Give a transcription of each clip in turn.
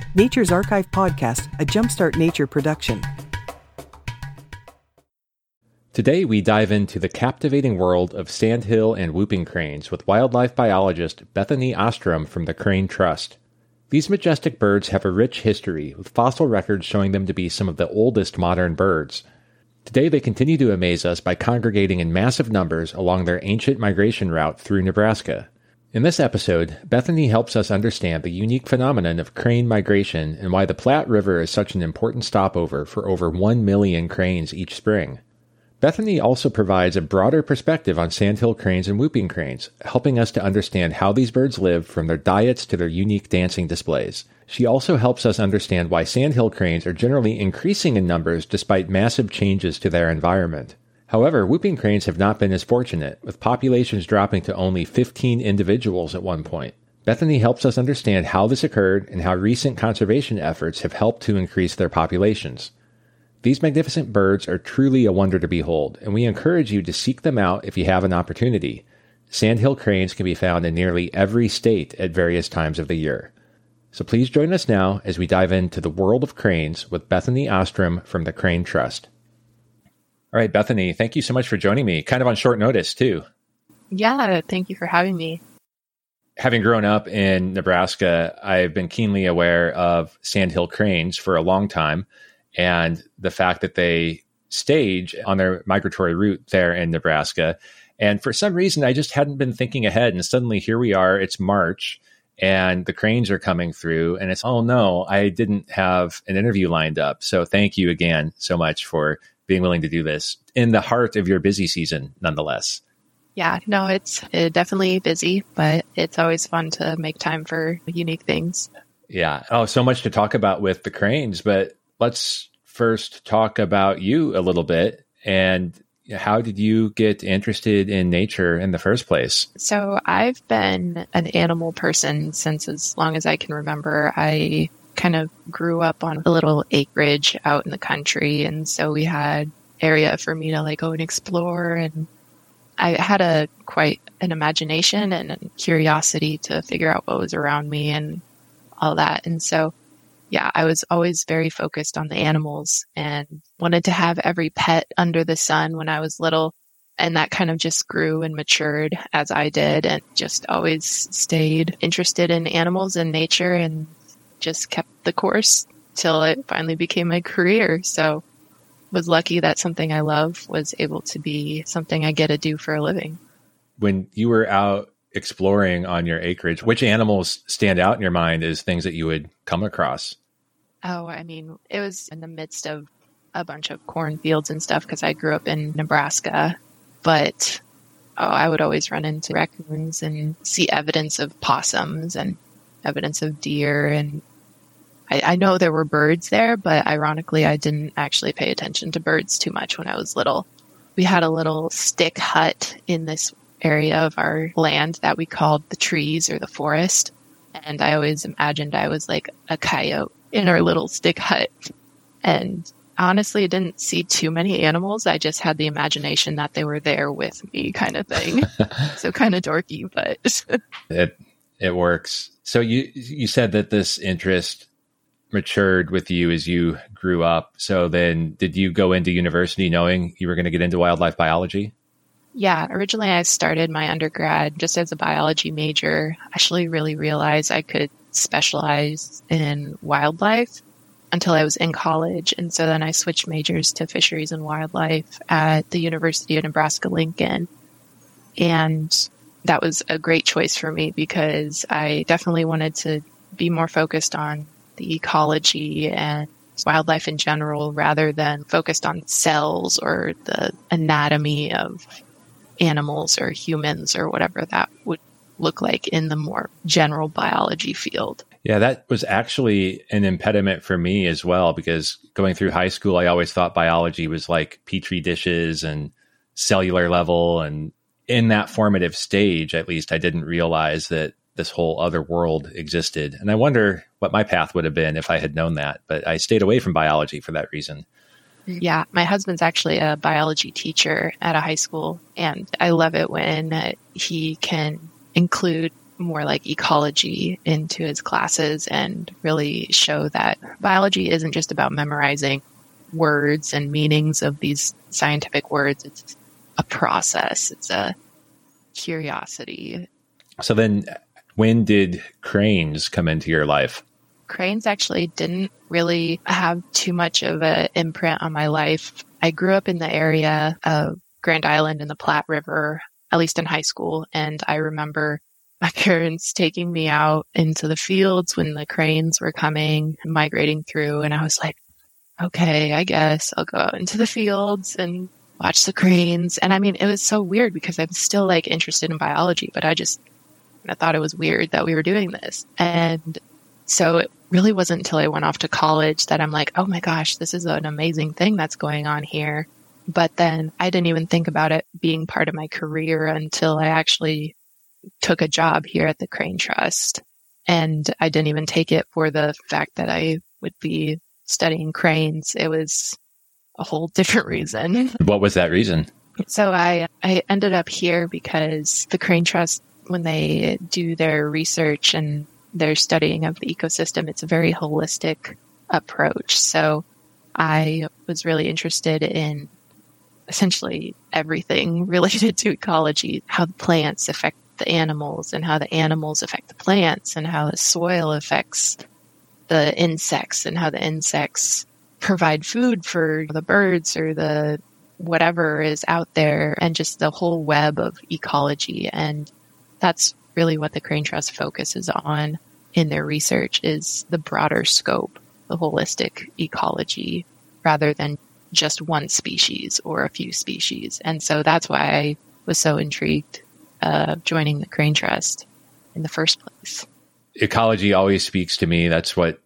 Nature's Archive Podcast, a Jumpstart Nature production. Today we dive into the captivating world of sandhill and whooping cranes with wildlife biologist Bethany Ostrom from the Crane Trust. These majestic birds have a rich history, with fossil records showing them to be some of the oldest modern birds. Today they continue to amaze us by congregating in massive numbers along their ancient migration route through Nebraska. In this episode, Bethany helps us understand the unique phenomenon of crane migration and why the Platte River is such an important stopover for over 1 million cranes each spring. Bethany also provides a broader perspective on sandhill cranes and whooping cranes, helping us to understand how these birds live from their diets to their unique dancing displays. She also helps us understand why sandhill cranes are generally increasing in numbers despite massive changes to their environment. However, whooping cranes have not been as fortunate, with populations dropping to only 15 individuals at one point. Bethany helps us understand how this occurred and how recent conservation efforts have helped to increase their populations. These magnificent birds are truly a wonder to behold, and we encourage you to seek them out if you have an opportunity. Sandhill cranes can be found in nearly every state at various times of the year. So please join us now as we dive into the world of cranes with Bethany Ostrom from the Crane Trust. All right, Bethany, thank you so much for joining me, kind of on short notice, too. Yeah, thank you for having me. Having grown up in Nebraska, I've been keenly aware of sandhill cranes for a long time, and the fact that they stage on their migratory route there in Nebraska. And for some reason, I just hadn't been thinking ahead. And suddenly here we are, it's March, and the cranes are coming through. And it's, oh no, I didn't have an interview lined up. So thank you again so much for being willing to do this in the heart of your busy season, nonetheless. Yeah, no, it's definitely busy, but it's always fun to make time for unique things. Yeah. Oh, so much to talk about with the cranes, but let's first talk about you a little bit. And how did you get interested in nature in the first place? So I've been an animal person since as long as I can remember. I kind of grew up on a little acreage out in the country. And so we had area for me to go and explore. And I had quite an imagination and a curiosity to figure out what was around me and all that. And so yeah, I was always very focused on the animals and wanted to have every pet under the sun when I was little. And that kind of just grew and matured as I did, and just always stayed interested in animals and nature and just kept the course till it finally became my career. So was lucky that something I love was able to be something I get to do for a living. When you were out exploring on your acreage, which animals stand out in your mind as things that you would come across? Oh, I mean, it was in the midst of a bunch of cornfields and stuff because I grew up in Nebraska. But I would always run into raccoons and see evidence of possums and evidence of deer. And I know there were birds there, but ironically, I didn't actually pay attention to birds too much when I was little. We had a little stick hut in this area of our land that we called the trees or the forest. And I always imagined I was like a coyote in our little stick hut. And honestly, I didn't see too many animals. I just had the imagination that they were there with me kind of thing. So kind of dorky, but it works. So you said that this interest matured with you as you grew up. So then did you go into university knowing you were going to get into wildlife biology? Yeah, originally I started my undergrad just as a biology major. I actually really realized I could specialize in wildlife until I was in college. And so then I switched majors to fisheries and wildlife at the University of Nebraska-Lincoln. And that was a great choice for me because I definitely wanted to be more focused on the ecology and wildlife in general rather than focused on cells or the anatomy of animals or humans or whatever that would look like in the more general biology field. Yeah, that was actually an impediment for me as well, because going through high school, I always thought biology was like petri dishes and cellular level. And in that formative stage, at least, I didn't realize that this whole other world existed. And I wonder what my path would have been if I had known that. But I stayed away from biology for that reason. Yeah, my husband's actually a biology teacher at a high school, and I love it when he can include more like ecology into his classes and really show that biology isn't just about memorizing words and meanings of these scientific words. It's a process. It's a curiosity. So then when did cranes come into your life? Cranes actually didn't really have too much of an imprint on my life. I grew up in the area of Grand Island and the Platte River, at least in high school. And I remember my parents taking me out into the fields when the cranes were coming, migrating through. And I was like, okay, I guess I'll go out into the fields and watch the cranes. And I mean, it was so weird because I'm still like interested in biology, but I thought it was weird that we were doing this. And so it really wasn't until I went off to college that I'm like, oh my gosh, this is an amazing thing that's going on here. But then I didn't even think about it being part of my career until I actually took a job here at the Crane Trust. And I didn't even take it for the fact that I would be studying cranes. It was a whole different reason. What was that reason? So I ended up here because the Crane Trust, when they do their research and their studying of the ecosystem, it's a very holistic approach. So I was really interested in essentially everything related to ecology, how the plants affect the animals and how the animals affect the plants and how the soil affects the insects and how the insects provide food for the birds or the whatever is out there, and just the whole web of ecology. And that's really what the Crane Trust focuses on in their research, is the broader scope, the holistic ecology, rather than just one species or a few species. And so that's why I was so intrigued joining the Crane Trust in the first place. Ecology always speaks to me. That's what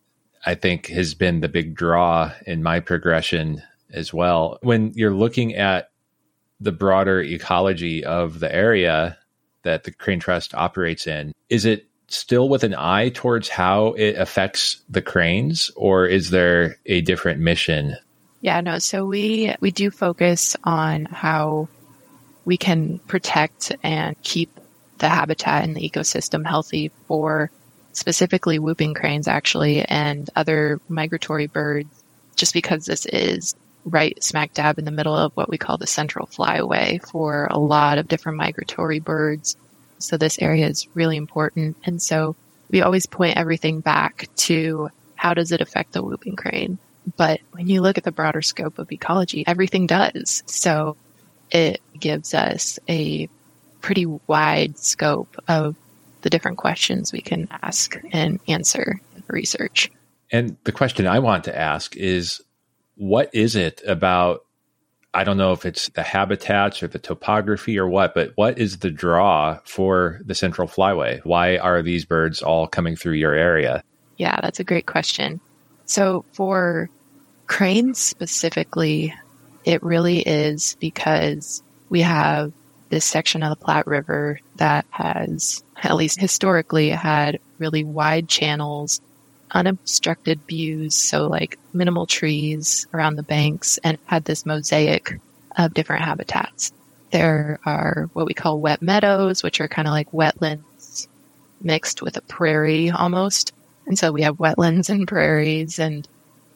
I think has been the big draw in my progression as well. When you're looking at the broader ecology of the area that the Crane Trust operates in, is it still with an eye towards how it affects the cranes, or is there a different mission? Yeah, no. So we do focus on how we can protect and keep the habitat and the ecosystem healthy for specifically whooping cranes, actually, and other migratory birds, just because this is right smack dab in the middle of what we call the central flyway for a lot of different migratory birds. So this area is really important. And so we always point everything back to how does it affect the whooping crane? But when you look at the broader scope of ecology, everything does. So it gives us a pretty wide scope of the different questions we can ask and answer in research. And the question I want to ask is, what is it about, I don't know if it's the habitats or the topography or what, but what is the draw for the Central Flyway? Why are these birds all coming through your area? Yeah, that's a great question. So for cranes specifically, it really is because we have this section of the Platte River that has, at least historically, had really wide channels, unobstructed views, so like minimal trees around the banks, and had this mosaic of different habitats. There are what we call wet meadows, which are kind of like wetlands mixed with a prairie almost. And so we have wetlands and prairies and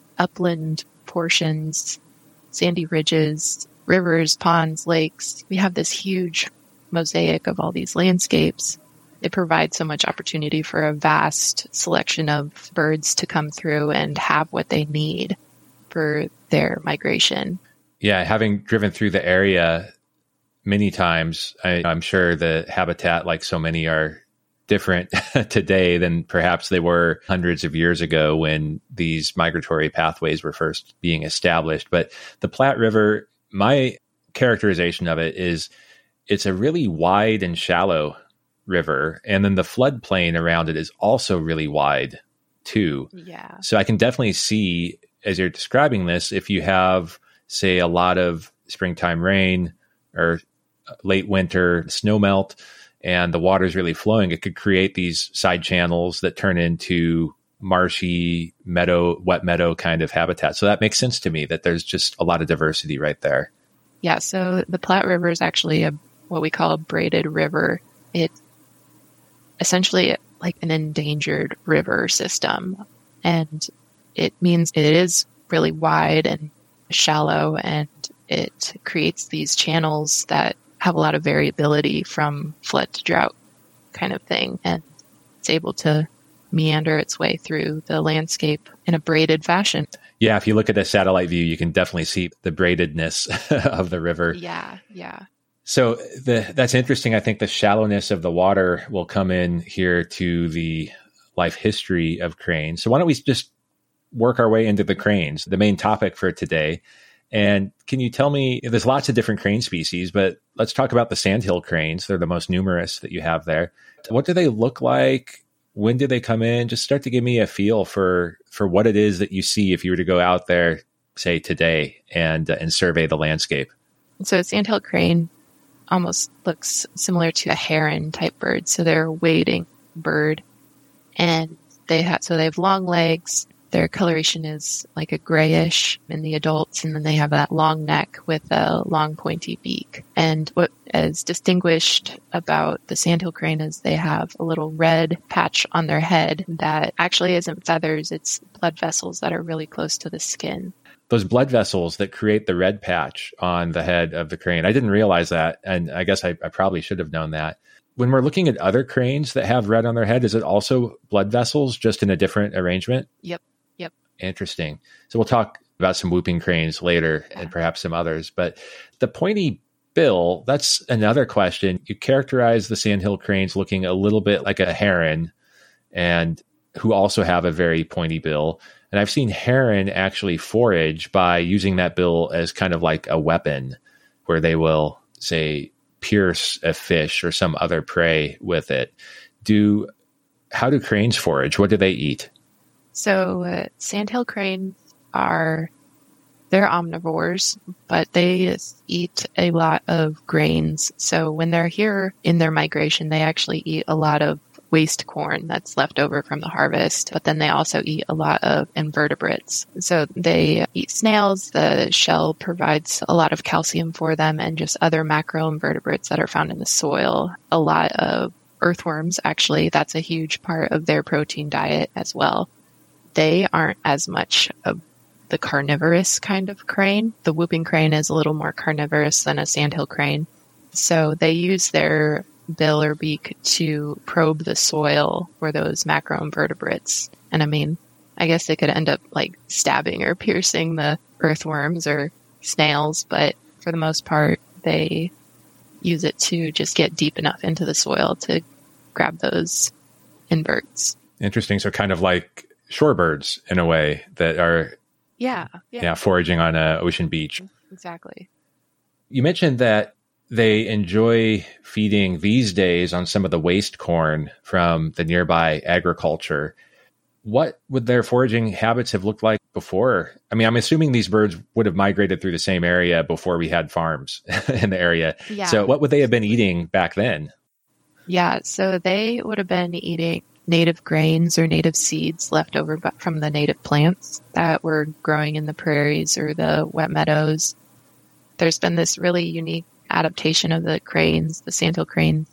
upland portions, sandy ridges, rivers, ponds, lakes. We have this huge mosaic of all these landscapes. It provides so much opportunity for a vast selection of birds to come through and have what they need for their migration. Yeah, having driven through the area many times, I'm sure the habitat, like so many, are different today than perhaps they were hundreds of years ago when these migratory pathways were first being established. But the Platte River, my characterization of it is it's a really wide and shallow river. And then the floodplain around it is also really wide too. Yeah. So I can definitely see, as you're describing this, if you have, say, a lot of springtime rain or late winter snowmelt and the water's really flowing, it could create these side channels that turn into marshy meadow, wet meadow kind of habitat. So that makes sense to me that there's just a lot of diversity right there. Yeah. So the Platte River is actually what we call a braided river. It's essentially like an endangered river system. And it means it is really wide and shallow, and it creates these channels that have a lot of variability from flood to drought kind of thing. And it's able to meander its way through the landscape in a braided fashion. Yeah, if you look at a satellite view, you can definitely see the braidedness of the river. Yeah. So that's interesting. I think the shallowness of the water will come in here to the life history of cranes. So why don't we just work our way into the cranes, the main topic for today. And can you tell me, there's lots of different crane species, but let's talk about the sandhill cranes. They're the most numerous that you have there. What do they look like? When do they come in? Just start to give me a feel for what it is that you see if you were to go out there, say today, and survey the landscape. So a sandhill crane almost looks similar to a heron type bird. So they're a wading bird, and they have long legs. Their coloration is like a grayish in the adults, and then they have that long neck with a long pointy beak. And what is distinguished about the sandhill crane is they have a little red patch on their head that actually isn't feathers, it's blood vessels that are really close to the skin. Those blood vessels that create the red patch on the head of the crane. I didn't realize that, and I guess I probably should have known that. When we're looking at other cranes that have red on their head, is it also blood vessels, just in a different arrangement? Yep. Interesting. So we'll talk about some whooping cranes later and perhaps some others. But the pointy bill, that's another question. You characterize the sandhill cranes looking a little bit like a heron, and who also have a very pointy bill. And I've seen heron actually forage by using that bill as kind of like a weapon, where they will, say, pierce a fish or some other prey with it. How do cranes forage? What do they eat? So sandhill cranes they're omnivores, but they eat a lot of grains. So when they're here in their migration, they actually eat a lot of waste corn that's left over from the harvest, but then they also eat a lot of invertebrates. So they eat snails. The shell provides a lot of calcium for them, and just other macroinvertebrates that are found in the soil. A lot of earthworms, actually, that's a huge part of their protein diet as well. They aren't as much of the carnivorous kind of crane. The whooping crane is a little more carnivorous than a sandhill crane. So they use their bill or beak to probe the soil for those macroinvertebrates. And I guess they could end up like stabbing or piercing the earthworms or snails, but for the most part, they use it to just get deep enough into the soil to grab those inverts. Interesting. So kind of like shorebirds in a way that are foraging on an ocean beach. Exactly. You mentioned that they enjoy feeding these days on some of the waste corn from the nearby agriculture. What would their foraging habits have looked like before? I'm assuming these birds would have migrated through the same area before we had farms in the area. Yeah. So what would they have been eating back then? Yeah, so they would have been eating native grains or native seeds left over from the native plants that were growing in the prairies or the wet meadows. There's been this really unique adaptation of the cranes, the sandhill cranes,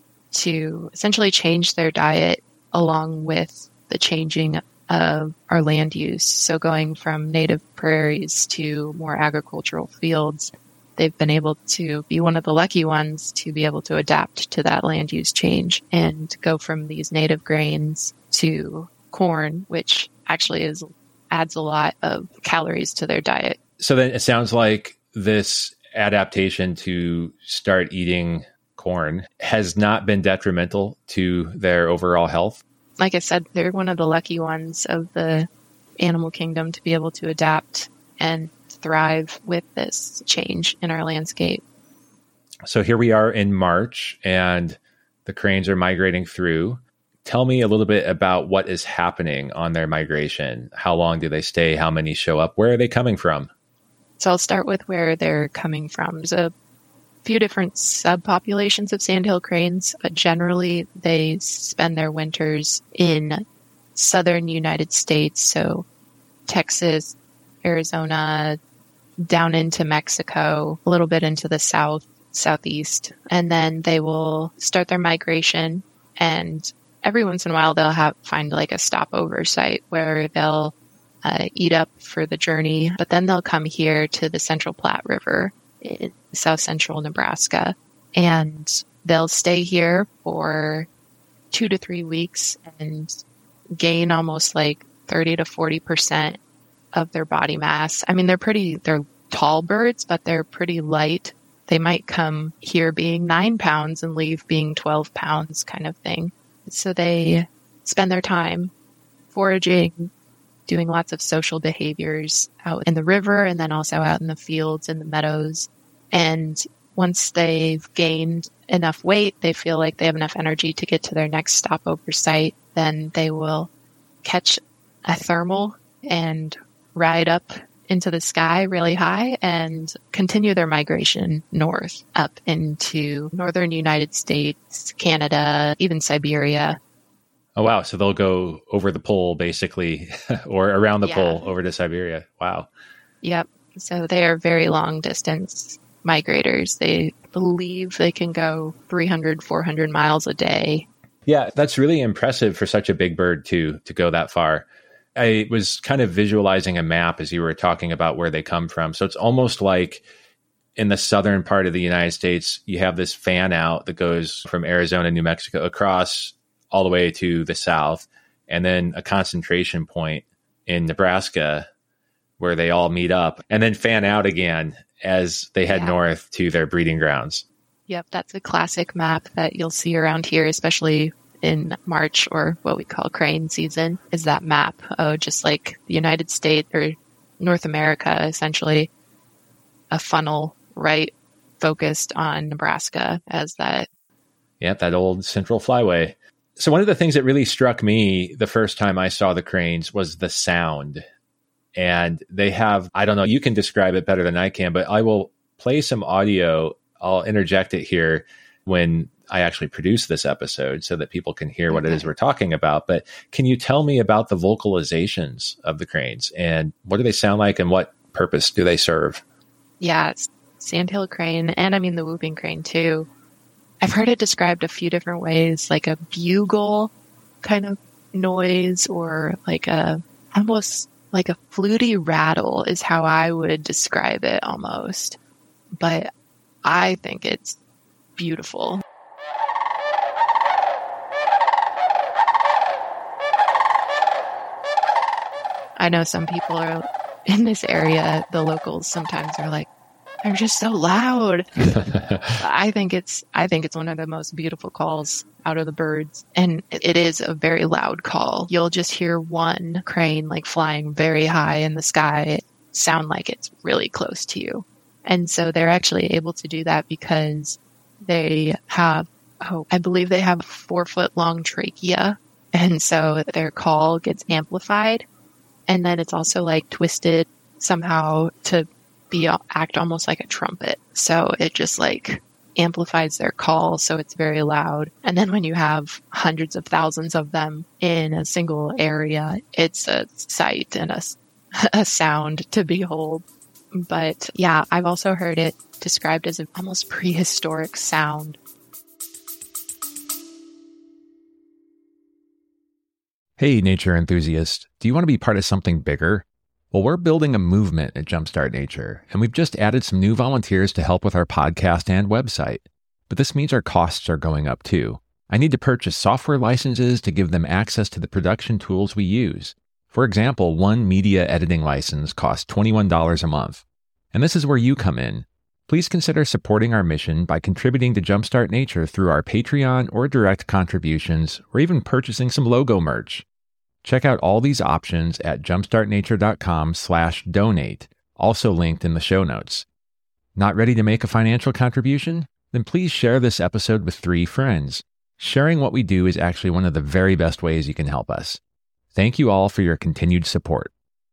to essentially change their diet along with the changing of our land use. So going from native prairies to more agricultural fields, they've been able to be one of the lucky ones to be able to adapt to that land use change and go from these native grains to corn, which actually adds a lot of calories to their diet. So then it sounds like this adaptation to start eating corn has not been detrimental to their overall health. Like I said, they're one of the lucky ones of the animal kingdom to be able to adapt and thrive with this change in our landscape. So here we are in March and the cranes are migrating through. Tell me a little bit about what is happening on their migration. How long do they stay? How many show up? Where are they coming from? So I'll start with where they're coming from. There's a few different subpopulations of sandhill cranes, but generally they spend their winters in southern United States, so Texas, Arizona, down into Mexico, a little bit into the southeast, and then they will start their migration And every once in a while, they'll find like a stopover site where they'll eat up for the journey. But then they'll come here to the Central Platte River in south central Nebraska. And they'll stay here for 2 to 3 weeks and gain almost like 30 to 40% of their body mass. I mean, they're tall birds, but they're pretty light. They might come here being 9 pounds and leave being 12 pounds kind of thing. So they spend their time foraging, doing lots of social behaviors out in the river and then also out in the fields and the meadows. And once they've gained enough weight, they feel like they have enough energy to get to their next stopover site, then they will catch a thermal and ride up into the sky really high and continue their migration north up into northern United States, Canada, even Siberia. Oh, wow. So they'll go over the pole, basically, or around the pole over to Siberia. Wow. Yep. So they are very long distance migrators. They believe they can go 300, 400 miles a day. Yeah, that's really impressive for such a big bird to go that far. I was kind of visualizing a map as you were talking about where they come from. So it's almost like in the southern part of the United States, you have this fan out that goes from Arizona, New Mexico across all the way to the south, and then a concentration point in Nebraska where they all meet up and then fan out again as they head north to their breeding grounds. Yep, that's a classic map that you'll see around here, especially in March, or what we call crane season, is that map. Oh, just like the United States or North America, essentially a funnel, right, focused on Nebraska as that. Yeah, that old central flyway. So one of the things that really struck me the first time I saw the cranes was the sound. And they have, I don't know, you can describe it better than I can, but I will play some audio. I'll interject it here when I actually produce this episode so that people can hear what it is we're talking about. But can you tell me about the vocalizations of the cranes and what do they sound like and what purpose do they serve? Yeah, it's sandhill crane, and I mean the whooping crane too. I've heard it described a few different ways, like a bugle kind of noise, or like almost like a fluty rattle is how I would describe it almost. But I think it's beautiful. I know some people are in this area, the locals sometimes are like, they're just so loud. I think it's one of the most beautiful calls out of the birds. And it is a very loud call. You'll just hear one crane like flying very high in the sky sound like it's really close to you. And so they're actually able to do that because they have, I believe they have a 4-foot long trachea. And so their call gets amplified. And then it's also like twisted somehow to act almost like a trumpet. So it just like amplifies their call. So it's very loud. And then when you have hundreds of thousands of them in a single area, it's a sight and a sound to behold. But yeah, I've also heard it described as an almost prehistoric sound. Hey, nature enthusiast, do you want to be part of something bigger? Well, we're building a movement at Jumpstart Nature, and we've just added some new volunteers to help with our podcast and website. But this means our costs are going up too. I need to purchase software licenses to give them access to the production tools we use. For example, one media editing license costs $21 a month. And this is where you come in. Please consider supporting our mission by contributing to Jumpstart Nature through our Patreon or direct contributions, or even purchasing some logo merch. Check out all these options at jumpstartnature.com/donate, also linked in the show notes. Not ready to make a financial contribution? Then please share this episode with 3 friends. Sharing what we do is actually one of the very best ways you can help us. Thank you all for your continued support.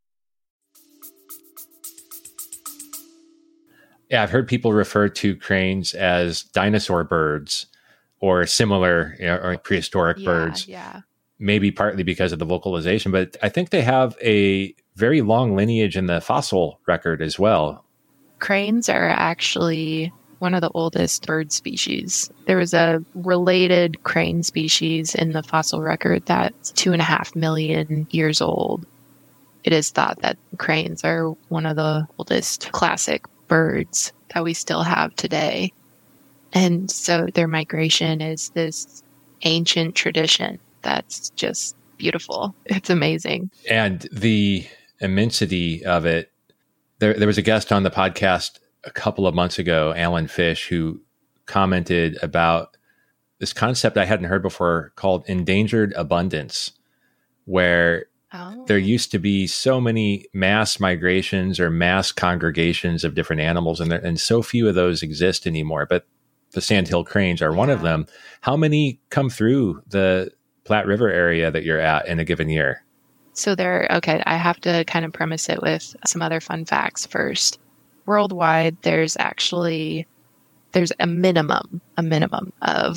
Yeah, I've heard people refer to cranes as dinosaur birds or similar, or prehistoric birds. Yeah. Maybe partly because of the vocalization, but I think they have a very long lineage in the fossil record as well. Cranes are actually one of the oldest bird species. There was a related crane species in the fossil record that's 2.5 million years old. It is thought that cranes are one of the oldest classic birds that we still have today. And so their migration is this ancient tradition that's just beautiful. It's amazing. And the immensity of it. There was a guest on the podcast a couple of months ago, Alan Fish, who commented about this concept I hadn't heard before called endangered abundance, where there used to be so many mass migrations or mass congregations of different animals, and so few of those exist anymore. But the sandhill cranes are one of them. How many come through the Platte River area that you're at in a given year? So I have to kind of premise it with some other fun facts first. Worldwide, there's a minimum of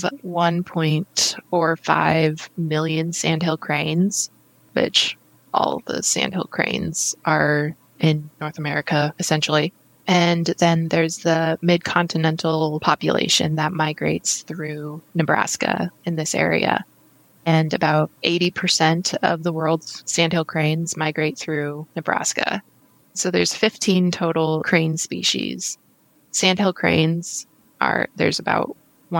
1.45 million sandhill cranes, which all the sandhill cranes are in North America, essentially. And then there's the mid-continental population that migrates through Nebraska in this area. And about 80% of the world's sandhill cranes migrate through Nebraska. So there's 15 total crane species. Sandhill cranes there's about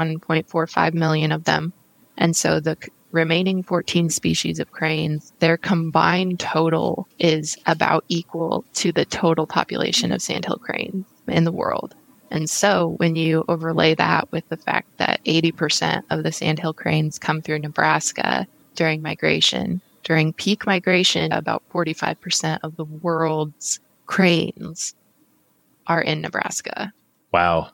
1.45 million of them. And so the remaining 14 species of cranes, their combined total is about equal to the total population of sandhill cranes in the world. And so when you overlay that with the fact that 80% of the sandhill cranes come through Nebraska during migration, during peak migration, about 45% of the world's cranes are in Nebraska. Wow.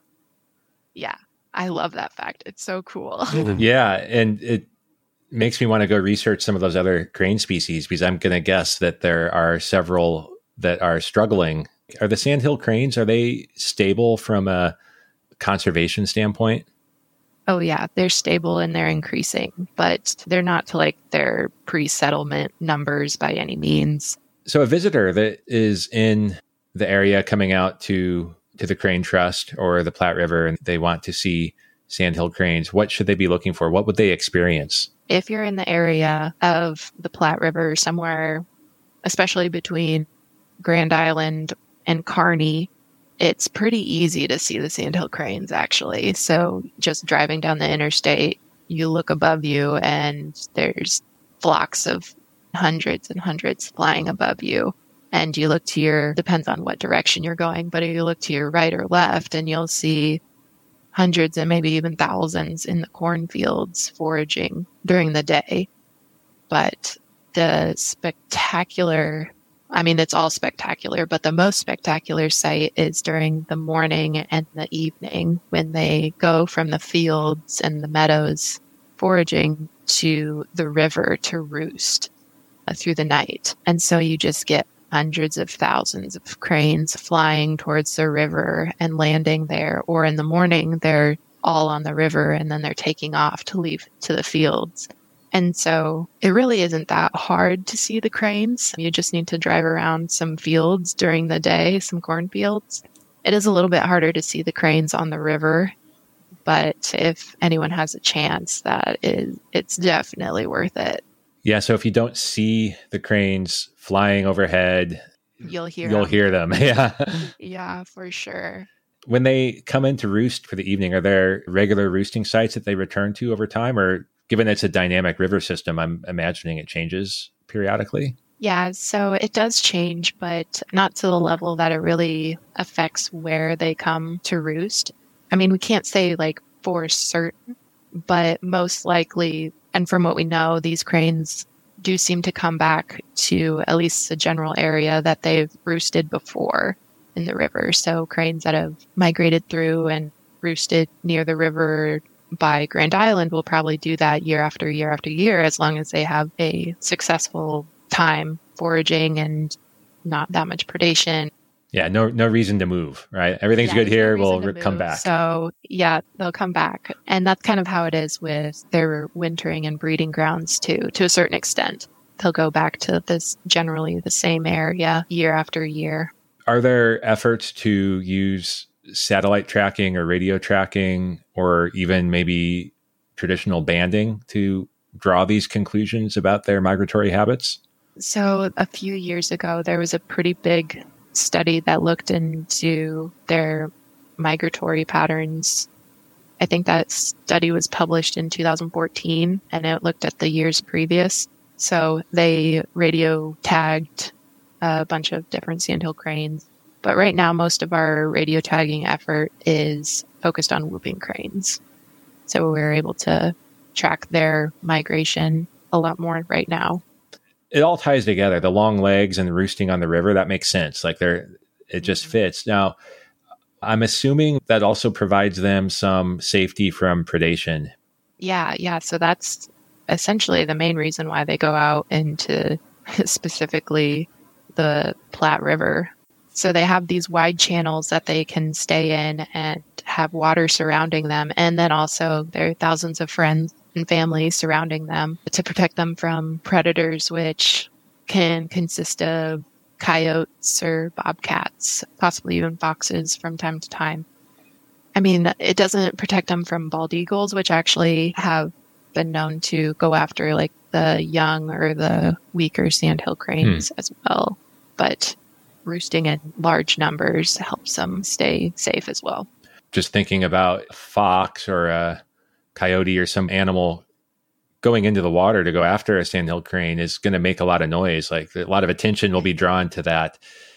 Yeah, I love that fact. It's so cool. Yeah, and it makes me want to go research some of those other crane species, because I'm going to guess that there are several that are struggling. Are the sandhill cranes, are they stable from a conservation standpoint? Oh yeah, they're stable and they're increasing, but they're not to like their pre-settlement numbers by any means. So a visitor that is in the area coming out to the Crane Trust or the Platte River and they want to see sandhill cranes, what should they be looking for? What would they experience? If you're in the area of the Platte River, somewhere, especially between Grand Island and Kearney, it's pretty easy to see the sandhill cranes, actually. So just driving down the interstate, you look above you and there's flocks of hundreds and hundreds flying above you. And you look to depends on what direction you're going, but you look to your right or left and you'll see hundreds and maybe even thousands in the cornfields foraging during the day. But the spectacular, I mean, it's all spectacular, but the most spectacular sight is during the morning and the evening when they go from the fields and the meadows foraging to the river to roost through the night. And so you just get hundreds of thousands of cranes flying towards the river and landing there. Or in the morning, they're all on the river and then they're taking off to leave to the fields. And so it really isn't that hard to see the cranes. You just need to drive around some fields during the day, some cornfields. It is a little bit harder to see the cranes on the river, but if anyone has a chance, it's definitely worth it. Yeah, so if you don't see the cranes flying overhead, you'll hear them. Yeah. Yeah, for sure. When they come in to roost for the evening, are there regular roosting sites that they return to over time? Or given it's a dynamic river system, I'm imagining it changes periodically? Yeah, so it does change, but not to the level that it really affects where they come to roost. I mean, we can't say like for certain, but most likely, and from what we know, these cranes do seem to come back to at least the general area that they've roosted before in the river. So cranes that have migrated through and roosted near the river by Grand Island will probably do that year after year after year, as long as they have a successful time foraging and not that much predation. Yeah, no reason to move, right? Everything's good here. We'll come back. So yeah, they'll come back. And that's kind of how it is with their wintering and breeding grounds too, to a certain extent. They'll go back to this generally the same area year after year. Are there efforts to use satellite tracking or radio tracking, or even maybe traditional banding to draw these conclusions about their migratory habits? So a few years ago, there was a pretty big study that looked into their migratory patterns. I think that study was published in 2014, and it looked at the years previous. So they radio tagged a bunch of different sandhill cranes. But right now, most of our radio tagging effort is focused on whooping cranes. So we're able to track their migration a lot more right now. It all ties together. The long legs and the roosting on the river, that makes sense. Like it just fits. Now, I'm assuming that also provides them some safety from predation. Yeah. So that's essentially the main reason why they go out into specifically the Platte River. So they have these wide channels that they can stay in and have water surrounding them. And then also there are thousands of friends and family surrounding them to protect them from predators, which can consist of coyotes or bobcats, possibly even foxes from time to time. I mean, it doesn't protect them from bald eagles, which actually have been known to go after like the young or the weaker sandhill cranes as well. But roosting in large numbers helps them stay safe as well. Just thinking about a fox or a coyote or some animal going into the water to go after a sandhill crane is going to make a lot of noise. Like a lot of attention will be drawn to that.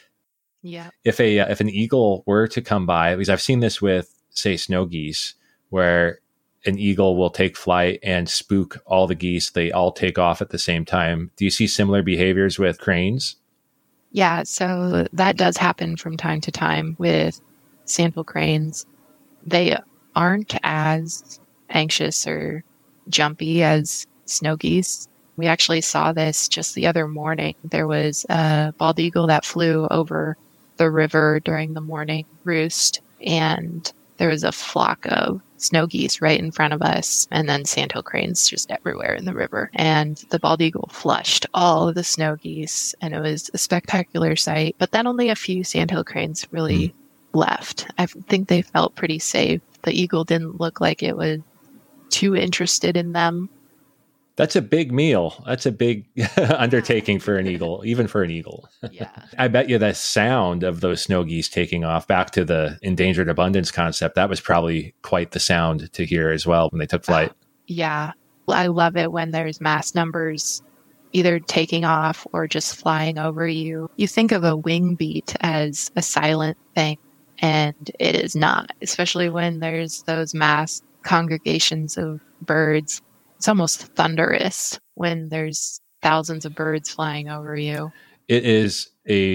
Yeah. If an eagle were to come by, at least I've seen this with, say, snow geese, where an eagle will take flight and spook all the geese. They all take off at the same time. Do you see similar behaviors with cranes? Yeah, so that does happen from time to time with sandhill cranes. They aren't as anxious or jumpy as snow geese. We actually saw this just the other morning. There was a bald eagle that flew over the river during the morning roost, and there was a flock of snow geese right in front of us, and then sandhill cranes just everywhere in the river. And the bald eagle flushed all of the snow geese, and it was a spectacular sight. But then only a few sandhill cranes really left. I think they felt pretty safe. The eagle didn't look like it was too interested in them. That's a big meal. That's a big undertaking for an eagle, even for an eagle. Yeah. I bet you the sound of those snow geese taking off, back to the endangered abundance concept, that was probably quite the sound to hear as well when they took flight. Yeah. I love it when there's mass numbers either taking off or just flying over you. You think of a wing beat as a silent thing, and it is not, especially when there's those mass congregations of birds. It's almost thunderous when there's thousands of birds flying over you. It is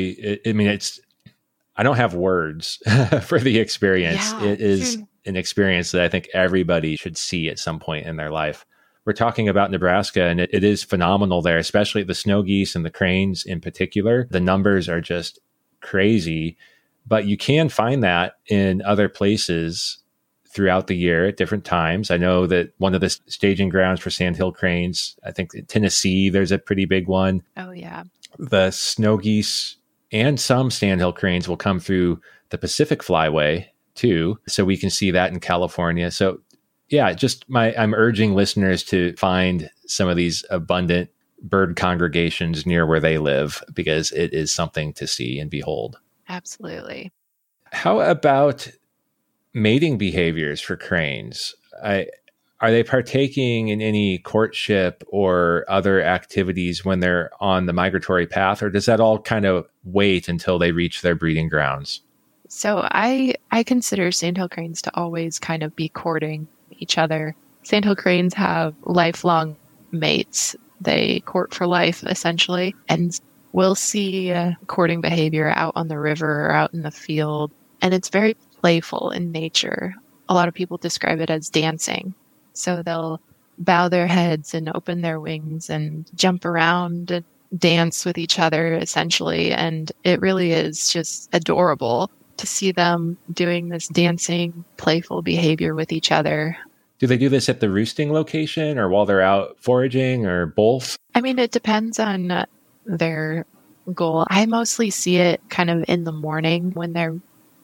I don't have words for the experience. Yeah. It is an experience that I think everybody should see at some point in their life. We're talking about Nebraska, and it is phenomenal there, especially the snow geese and the cranes in particular. The numbers are just crazy, but you can find that in other places throughout the year at different times. I know that one of the staging grounds for sandhill cranes, I think in Tennessee, there's a pretty big one. Oh, yeah. The snow geese and some sandhill cranes will come through the Pacific Flyway too. So we can see that in California. So yeah, I'm urging listeners to find some of these abundant bird congregations near where they live, because it is something to see and behold. Absolutely. How about mating behaviors for cranes? Are they partaking in any courtship or other activities when they're on the migratory path, or does that all kind of wait until they reach their breeding grounds? So I consider sandhill cranes to always kind of be courting each other. Sandhill cranes have lifelong mates. They court for life, essentially, and we'll see courting behavior out on the river or out in the field, and it's very playful in nature. A lot of people describe it as dancing. So they'll bow their heads and open their wings and jump around and dance with each other, essentially. And it really is just adorable to see them doing this dancing, playful behavior with each other. Do they do this at the roosting location or while they're out foraging, or both? I mean, it depends on their goal. I mostly see it kind of in the morning when they're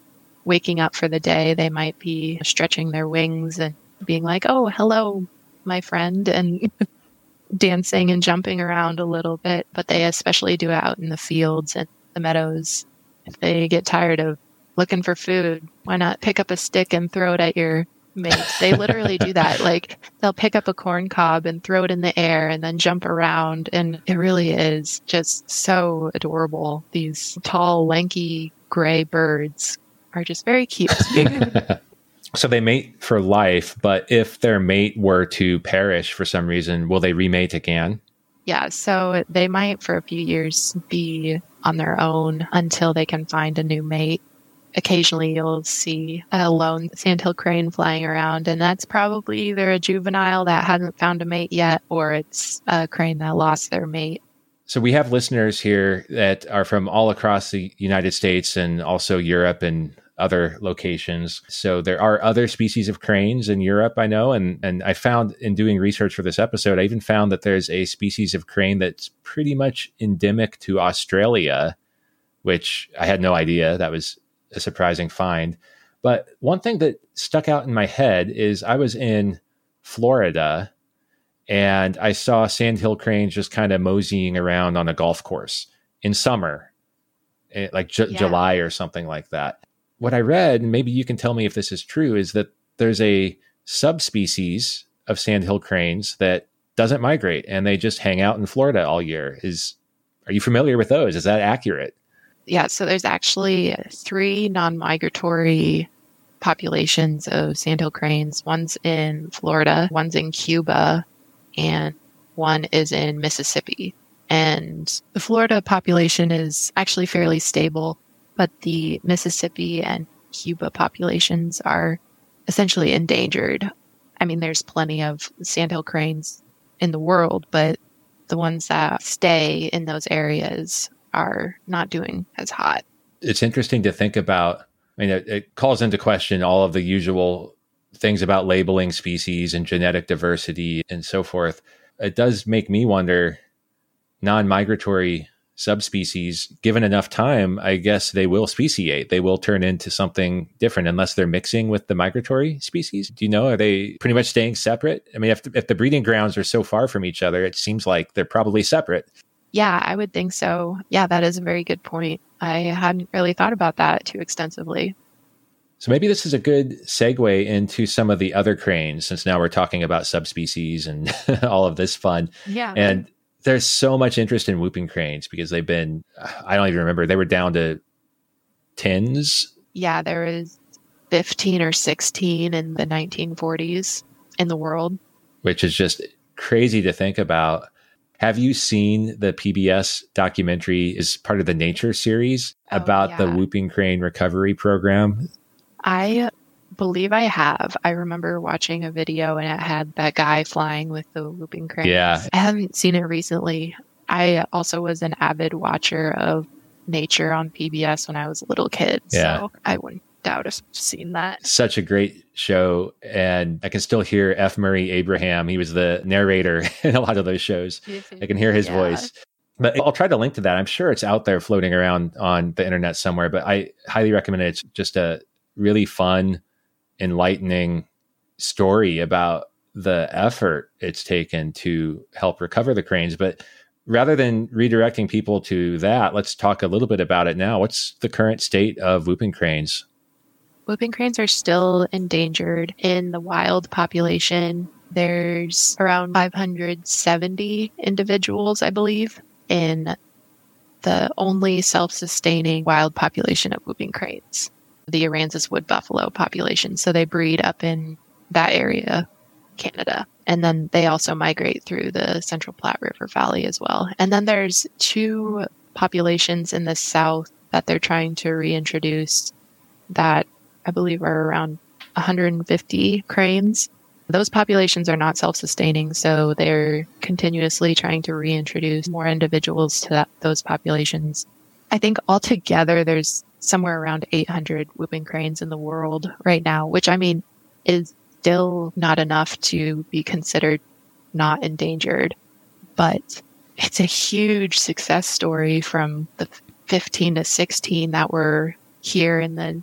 waking up for the day, they might be stretching their wings and being like, oh, hello, my friend, and dancing and jumping around a little bit. But they especially do it out in the fields and the meadows. If they get tired of looking for food, why not pick up a stick and throw it at your mates? They literally do that. Like, they'll pick up a corn cob and throw it in the air and then jump around. And it really is just so adorable. These tall, lanky, gray birds are just very cute. So they mate for life, but if their mate were to perish for some reason, will they remate again? Yeah, so they might for a few years be on their own until they can find a new mate. Occasionally you'll see a lone sandhill crane flying around, and that's probably either a juvenile that hasn't found a mate yet, or it's a crane that lost their mate. So we have listeners here that are from all across the United States and also Europe and other locations. So there are other species of cranes in Europe, I know. And I found in doing research for this episode, I even found that there's a species of crane that's pretty much endemic to Australia, which I had no idea. That was a surprising find. But one thing that stuck out in my head is I was in Florida and I saw sandhill cranes just kind of moseying around on a golf course in summer, like July or something like that. What I read, and maybe you can tell me if this is true, is that there's a subspecies of sandhill cranes that doesn't migrate and they just hang out in Florida all year. Are you familiar with those? Is that accurate? Yeah, so there's actually 3 non-migratory populations of sandhill cranes. One's in Florida, one's in Cuba, and one is in Mississippi. And the Florida population is actually fairly stable, but the Mississippi and Cuba populations are essentially endangered. I mean, there's plenty of sandhill cranes in the world, but the ones that stay in those areas are not doing as hot. It's interesting to think about. I mean, it calls into question all of the usual things about labeling species and genetic diversity and so forth. It does make me wonder, non-migratory subspecies, given enough time, I guess they will speciate. They will turn into something different unless they're mixing with the migratory species. Do you know, are they pretty much staying separate? I mean, if the breeding grounds are so far from each other, it seems like they're probably separate. Yeah, I would think so. Yeah, that is a very good point. I hadn't really thought about that too extensively. So maybe this is a good segue into some of the other cranes, since now we're talking about subspecies and all of this fun. Yeah. And there's so much interest in whooping cranes because they've been, I don't even remember, they were down to 10s. Yeah, there was 15 or 16 in the 1940s in the world. Which is just crazy to think about. Have you seen the PBS documentary is part of the Nature series about the whooping crane recovery program? I believe I have. I remember watching a video and it had that guy flying with the whooping cranes. Yeah. I haven't seen it recently. I also was an avid watcher of Nature on PBS when I was a little kid. Yeah. So I wouldn't doubt I've seen that. Such a great show. And I can still hear F. Murray Abraham. He was the narrator in a lot of those shows. I can hear his voice. But I'll try to link to that. I'm sure it's out there floating around on the internet somewhere, but I highly recommend it. It's just a really fun, enlightening story about the effort it's taken to help recover the cranes. But rather than redirecting people to that, let's talk a little bit about it now. What's the current state of whooping cranes? Whooping cranes are still endangered in the wild population. There's around 570 individuals, I believe, in the only self-sustaining wild population of whooping cranes, the Aransas wood buffalo population. So they breed up in that area, Canada. And then they also migrate through the Central Platte River Valley as well. And then there's 2 populations in the south that they're trying to reintroduce that I believe are around 150 cranes. Those populations are not self-sustaining, so they're continuously trying to reintroduce more individuals to those populations. I think altogether there's somewhere around 800 whooping cranes in the world right now, which I mean is still not enough to be considered not endangered, but it's a huge success story from the 15 to 16 that were here in the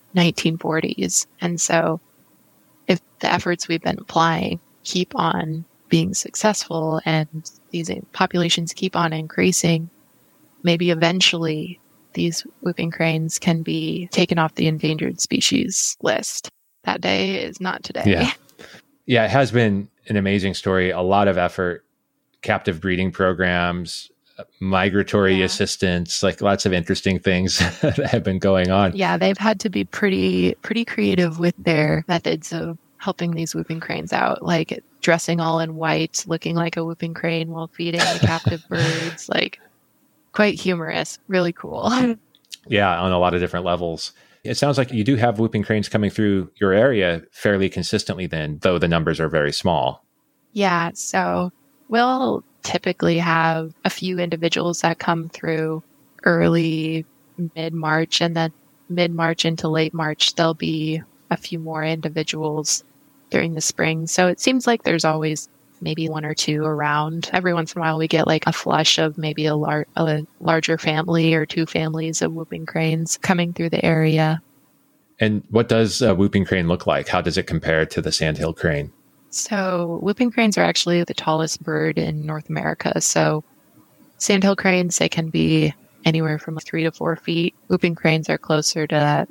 1940s. And so if the efforts we've been applying keep on being successful and these populations keep on increasing, maybe eventually these whooping cranes can be taken off the endangered species list. That day is not today. Yeah. Yeah, it has been an amazing story. A lot of effort, captive breeding programs, migratory assistance, like lots of interesting things that have been going on. Yeah, they've had to be pretty creative with their methods of helping these whooping cranes out, like dressing all in white, looking like a whooping crane while feeding the captive birds, like quite humorous, really cool. Yeah, on a lot of different levels. It sounds like you do have whooping cranes coming through your area fairly consistently then, though the numbers are very small. Yeah, so we'll typically have a few individuals that come through early, mid-March, and then mid-March into late March, there'll be a few more individuals during the spring. So it seems like there's always maybe one or two around. Every once in a while, we get like a flush of maybe a larger family or two families of whooping cranes coming through the area. And what does a whooping crane look like? How does it compare to the sandhill crane? So whooping cranes are actually the tallest bird in North America. So sandhill cranes, they can be anywhere from 3 to 4 feet. Whooping cranes are closer to that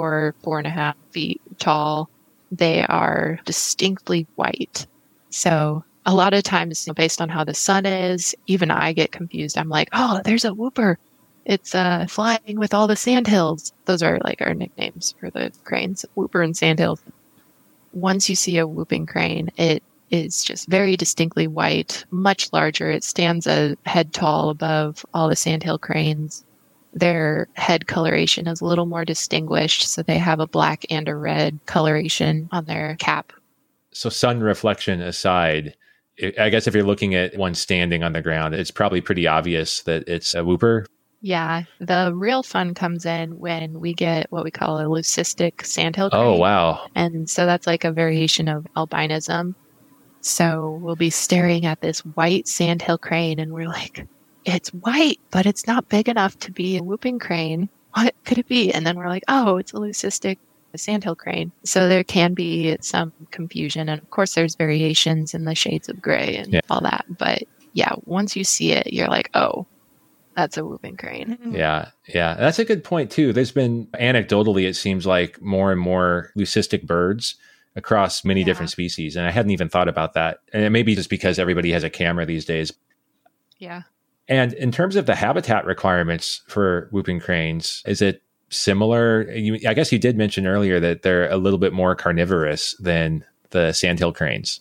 4.5 feet tall. They are distinctly white. So a lot of times, based on how the sun is, even I get confused. I'm like, oh, there's a whooper. It's flying with all the sandhills. Those are like our nicknames for the cranes, whooper and sandhills. Once you see a whooping crane, it is just very distinctly white, much larger. It stands a head tall above all the sandhill cranes. Their head coloration is a little more distinguished, so they have a black and a red coloration on their cap. So sun reflection aside, I guess if you're looking at one standing on the ground, it's probably pretty obvious that it's a whooper. Yeah, the real fun comes in when we get what we call a leucistic sandhill crane. Oh, wow. And so that's like a variation of albinism. So we'll be staring at this white sandhill crane and we're like, it's white, but it's not big enough to be a whooping crane. What could it be? And then we're like, oh, it's a leucistic sandhill crane. So there can be some confusion. And of course, there's variations in the shades of gray and all that. But yeah, once you see it, you're like, oh, that's a whooping crane. Yeah. That's a good point, too. There's been, anecdotally, it seems like more and more leucistic birds across many different species. And I hadn't even thought about that. And it may be just because everybody has a camera these days. Yeah. And in terms of the habitat requirements for whooping cranes, is it similar? I guess you did mention earlier that they're a little bit more carnivorous than the sandhill cranes.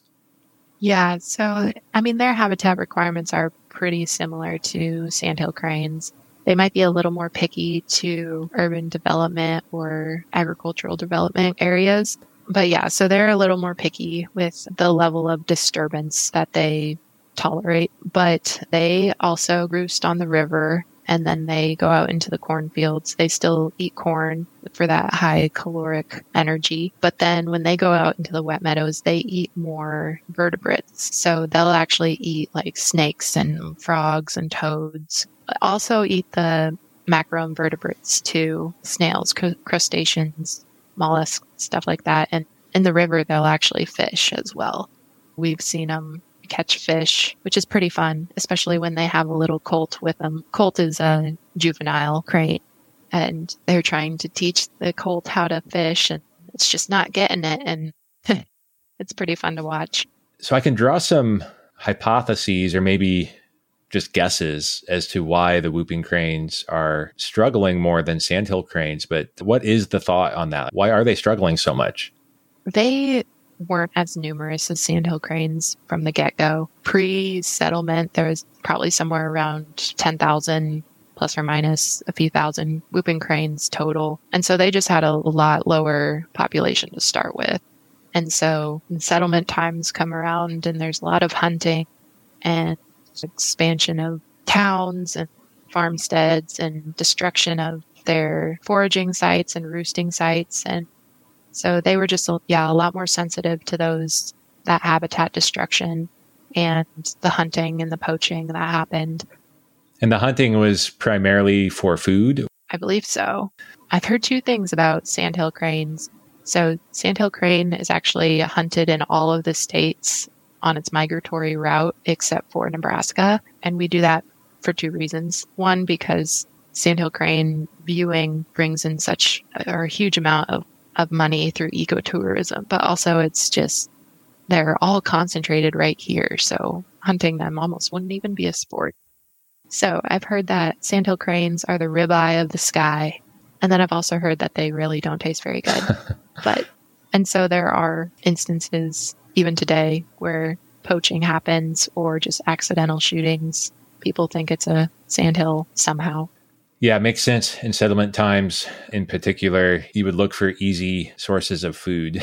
Yeah. So, I mean, their habitat requirements are pretty similar to sandhill cranes. They might be a little more picky to urban development or agricultural development areas. But yeah, so they're a little more picky with the level of disturbance that they tolerate. But they also roost on the river and then they go out into the cornfields. They still eat corn for that high caloric energy. But then when they go out into the wet meadows, they eat more vertebrates. So they'll actually eat like snakes and frogs and toads. But also eat the macroinvertebrates too, snails, crustaceans, mollusks, stuff like that. And in the river, they'll actually fish as well. We've seen them catch fish, which is pretty fun, especially when they have a little colt with them. Colt is a juvenile crane, and they're trying to teach the colt how to fish, and it's just not getting it, and it's pretty fun to watch. So I can draw some hypotheses or maybe just guesses as to why the whooping cranes are struggling more than sandhill cranes, but what is the thought on that? Why are they struggling so much? They weren't as numerous as sandhill cranes from the get-go. Pre-settlement, there was probably somewhere around 10,000 plus or minus a few thousand whooping cranes total. And so they just had a lot lower population to start with. And so when settlement times come around and there's a lot of hunting and expansion of towns and farmsteads and destruction of their foraging sites and roosting sites. And so they were just, a lot more sensitive to that habitat destruction and the hunting and the poaching that happened. And the hunting was primarily for food? I believe so. I've heard two things about sandhill cranes. So sandhill crane is actually hunted in all of the states on its migratory route except for Nebraska. And we do that for two reasons. One, because sandhill crane viewing brings in such a huge amount of money through ecotourism, but also it's just, they're all concentrated right here. So hunting them almost wouldn't even be a sport. So I've heard that sandhill cranes are the ribeye of the sky. And then I've also heard that they really don't taste very good. And so there are instances even today where poaching happens or just accidental shootings. People think it's a sandhill somehow. Yeah, it makes sense. In settlement times, in particular, you would look for easy sources of food.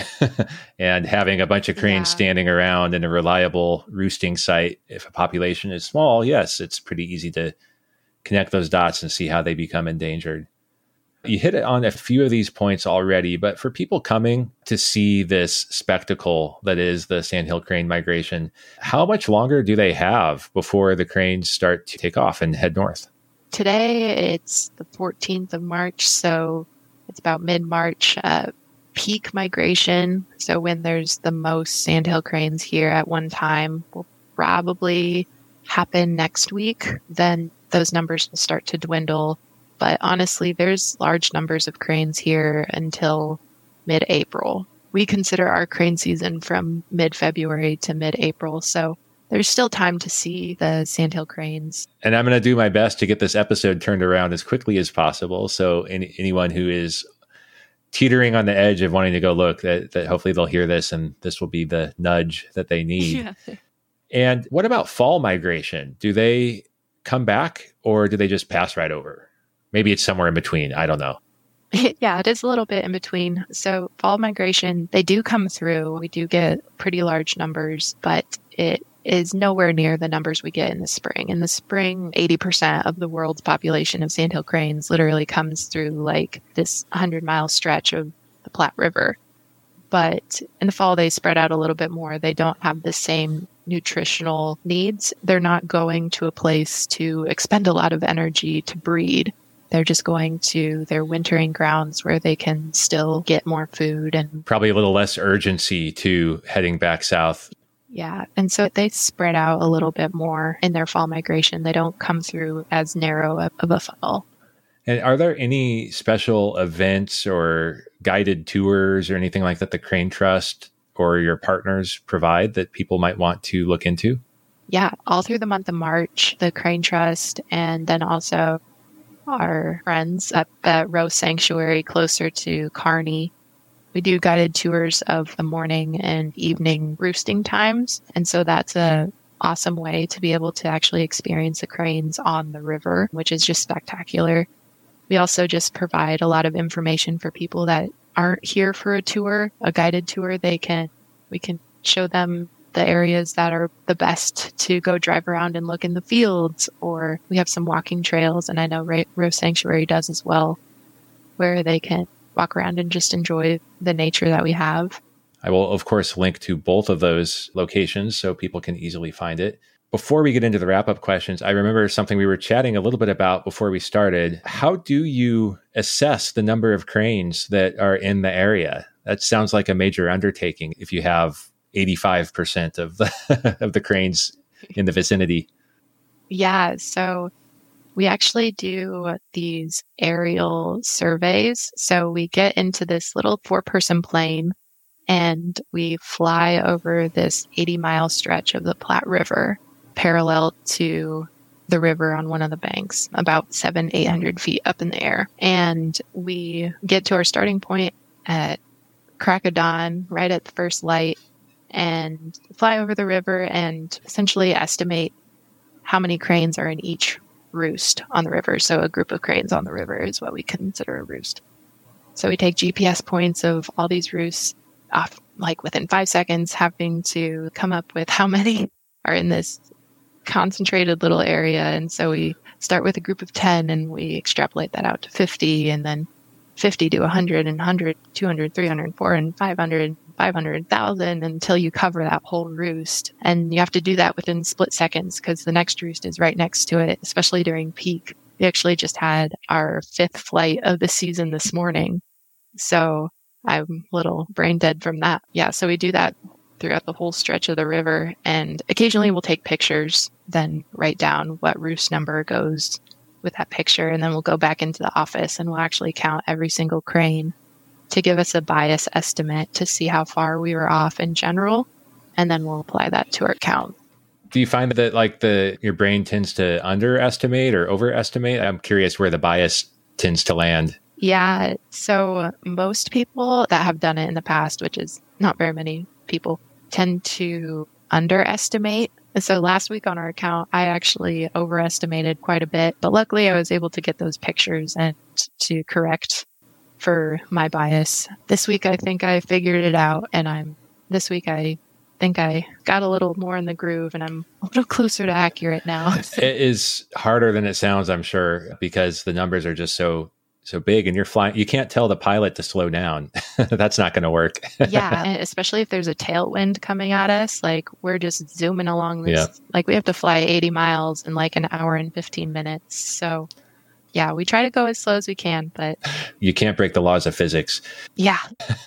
And having a bunch of cranes standing around in a reliable roosting site, if a population is small, yes, it's pretty easy to connect those dots and see how they become endangered. You hit on a few of these points already, but for people coming to see this spectacle that is the sandhill crane migration, how much longer do they have before the cranes start to take off and head north? Today, it's the 14th of March, so it's about mid-March. Peak migration, so when there's the most sandhill cranes here at one time, will probably happen next week. Then those numbers will start to dwindle. But honestly, there's large numbers of cranes here until mid-April. We consider our crane season from mid-February to mid-April, so there's still time to see the sandhill cranes. And I'm going to do my best to get this episode turned around as quickly as possible. So anyone who is teetering on the edge of wanting to go look, that hopefully they'll hear this and this will be the nudge that they need. Yeah. And what about fall migration? Do they come back or do they just pass right over? Maybe it's somewhere in between. I don't know. Yeah, it is a little bit in between. So fall migration, they do come through. We do get pretty large numbers, but it is nowhere near the numbers we get in the spring. In the spring, 80% of the world's population of sandhill cranes literally comes through like this 100-mile stretch of the Platte River. But in the fall, they spread out a little bit more. They don't have the same nutritional needs. They're not going to a place to expend a lot of energy to breed. They're just going to their wintering grounds where they can still get more food and probably a little less urgency to heading back south. Yeah. And so they spread out a little bit more in their fall migration. They don't come through as narrow of a funnel. And are there any special events or guided tours or anything like that the Crane Trust or your partners provide that people might want to look into? Yeah. All through the month of March, the Crane Trust and then also our friends up at Rose Sanctuary closer to Kearney. We do guided tours of the morning and evening roosting times. And so that's a awesome way to be able to actually experience the cranes on the river, which is just spectacular. We also just provide a lot of information for people that aren't here for a tour, a guided tour. We can show them the areas that are the best to go drive around and look in the fields, or we have some walking trails, and I know Rose Sanctuary does as well, where they can walk around and just enjoy the nature that we have. I will, of course, link to both of those locations so people can easily find it. Before we get into the wrap-up questions, I remember something we were chatting a little bit about before we started. How do you assess the number of cranes that are in the area? That sounds like a major undertaking if you have 85% of the cranes in the vicinity. Yeah, so we actually do these aerial surveys. So we get into this little 4-person plane and we fly over this 80-mile stretch of the Platte River, parallel to the river on one of the banks, about 700-800 feet up in the air. And we get to our starting point at crack of dawn, right at the first light, and fly over the river and essentially estimate how many cranes are in each roost on the river. So a group of cranes on the river is what we consider a roost. So we take GPS points of all these roosts off, like within 5 seconds, having to come up with how many are in this concentrated little area. And so we start with a group of 10 and we extrapolate that out to 50 and then 50 to 100 and 100, 200, 300, 400, 500, 500,000 until you cover that whole roost. And you have to do that within split seconds because the next roost is right next to it, especially during peak. We actually just had our 5th flight of the season this morning. So I'm a little brain dead from that. Yeah, so we do that throughout the whole stretch of the river. And occasionally we'll take pictures, then write down what roost number goes with that picture. And then we'll go back into the office and we'll actually count every single crane to give us a bias estimate to see how far we were off in general. And then we'll apply that to our count. Do you find that your brain tends to underestimate or overestimate? I'm curious where the bias tends to land. Yeah. So most people that have done it in the past, which is not very many people, tend to underestimate. So last week on our account, I actually overestimated quite a bit, but luckily I was able to get those pictures and to correct for my bias. This week, I think I figured it out, and I think I got a little more in the groove and I'm a little closer to accurate now. It is harder than it sounds, I'm sure, because the numbers are just so big and you're flying. You can't tell the pilot to slow down. That's not going to work. Yeah. And especially if there's a tailwind coming at us, like we're just zooming along this, like we have to fly 80 miles in like an hour and 15 minutes. So yeah, we try to go as slow as we can, but you can't break the laws of physics. Yeah.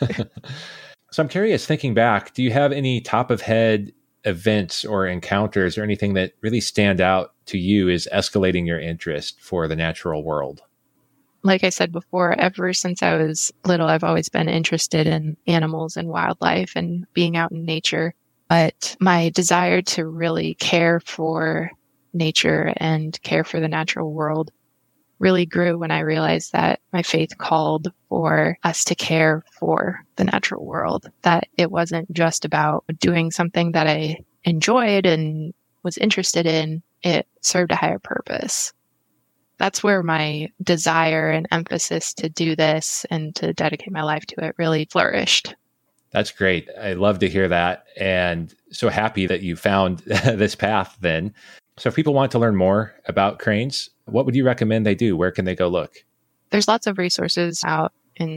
So I'm curious, thinking back, do you have any top of head events or encounters or anything that really stand out to you as escalating your interest for the natural world? Like I said before, ever since I was little, I've always been interested in animals and wildlife and being out in nature. But my desire to really care for nature and care for the natural world really grew when I realized that my faith called for us to care for the natural world, that it wasn't just about doing something that I enjoyed and was interested in. It served a higher purpose. That's where my desire and emphasis to do this and to dedicate my life to it really flourished. That's great. I love to hear that. And so happy that you found this path then. So if people want to learn more about cranes, what would you recommend they do? Where can they go look? There's lots of resources out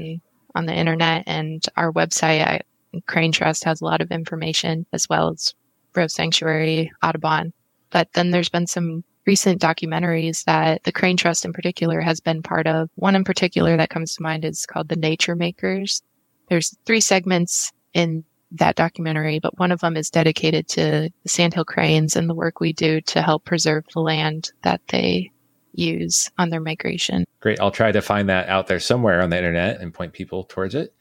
on the internet, and our website, Crane Trust, has a lot of information, as well as Rose Sanctuary, Audubon. But then there's been some recent documentaries that the Crane Trust in particular has been part of. One in particular that comes to mind is called The Nature Makers. There's 3 segments in that documentary, but one of them is dedicated to the sandhill cranes and the work we do to help preserve the land that they use on their migration. Great. I'll try to find that out there somewhere on the internet and point people towards it.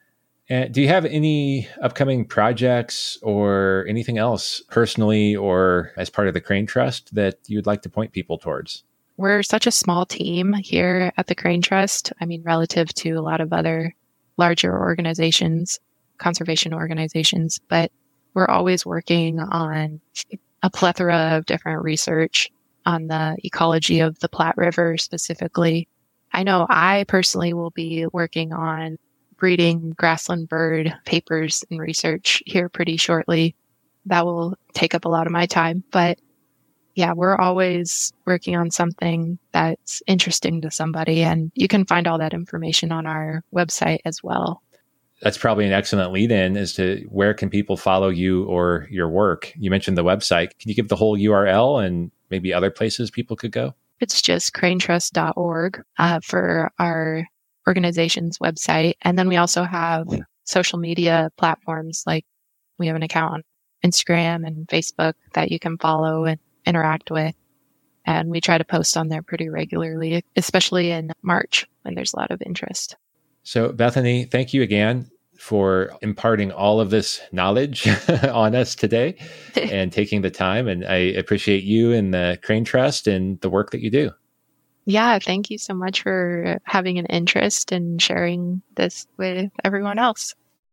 And do you have any upcoming projects or anything else personally or as part of the Crane Trust that you'd like to point people towards? We're such a small team here at the Crane Trust. I mean, relative to a lot of other larger organizations, conservation organizations, but we're always working on a plethora of different research on the ecology of the Platte River specifically. I know I personally will be working on breeding grassland bird papers and research here pretty shortly. That will take up a lot of my time, but yeah, we're always working on something that's interesting to somebody, and you can find all that information on our website as well. That's probably an excellent lead in as to where can people follow you or your work. You mentioned the website. Can you give the whole URL and maybe other places people could go? It's just cranetrust.org for our organization's website. And then we also have social media platforms, like we have an account on Instagram and Facebook that you can follow and interact with. And we try to post on there pretty regularly, especially in March when there's a lot of interest. So Bethany, thank you again for imparting all of this knowledge on us today and taking the time. And I appreciate you and the Crane Trust and the work that you do. Yeah, thank you so much for having an interest and sharing this with everyone else.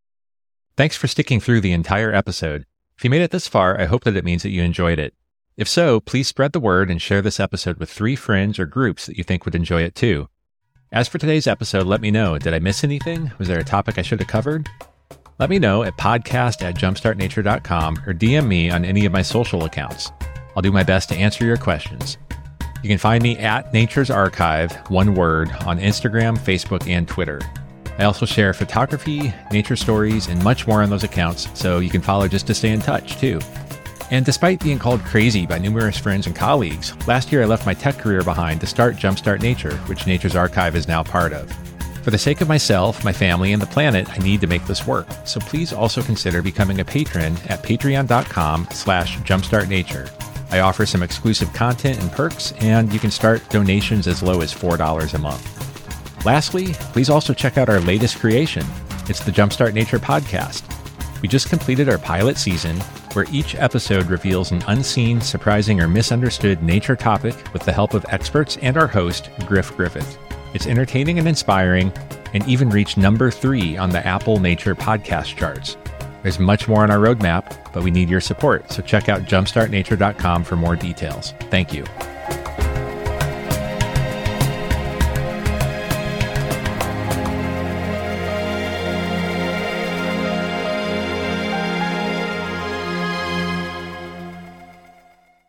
Thanks for sticking through the entire episode. If you made it this far, I hope that it means that you enjoyed it. If so, please spread the word and share this episode with 3 friends or groups that you think would enjoy it too. As for today's episode, let me know. Did I miss anything? Was there a topic I should have covered? Let me know at podcast@jumpstartnature.com or DM me on any of my social accounts. I'll do my best to answer your questions. You can find me at Nature's Archive, one word, on Instagram, Facebook, and Twitter. I also share photography, nature stories, and much more on those accounts, so you can follow just to stay in touch, too. And despite being called crazy by numerous friends and colleagues, last year I left my tech career behind to start Jumpstart Nature, which Nature's Archive is now part of. For the sake of myself, my family, and the planet, I need to make this work. So please also consider becoming a patron at patreon.com/jumpstartnature. I offer some exclusive content and perks, and you can start donations as low as $4 a month. Lastly, please also check out our latest creation. It's the Jumpstart Nature podcast. We just completed our pilot season, where each episode reveals an unseen, surprising, or misunderstood nature topic with the help of experts and our host, Griff Griffith. It's entertaining and inspiring, and even reached number 3 on the Apple Nature podcast charts. There's much more on our roadmap, but we need your support, so check out jumpstartnature.com for more details. Thank you.